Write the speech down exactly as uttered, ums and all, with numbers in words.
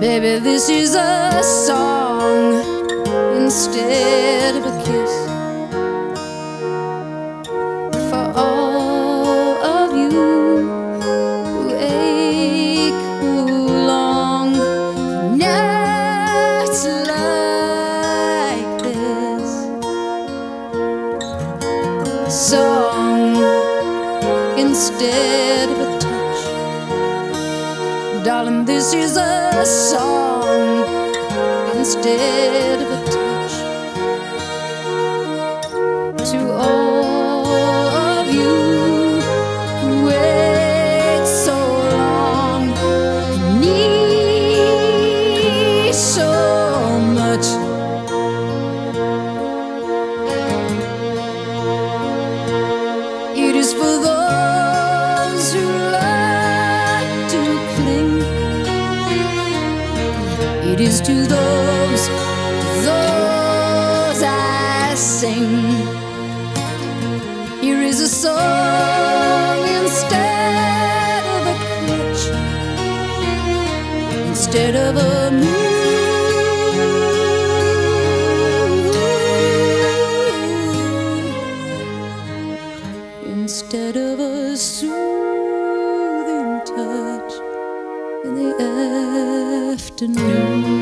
Baby, this is a song instead of a kiss for all of you who ache, who long for nights like this. A song instead of a touch. Darling, this is a song instead of a touch. To all of you who wait so long, need so much. It is for those who like to cling. It is to those, those I sing. Here is a song instead of a crutch, instead of a moon, instead of a soothing touch in the afternoon.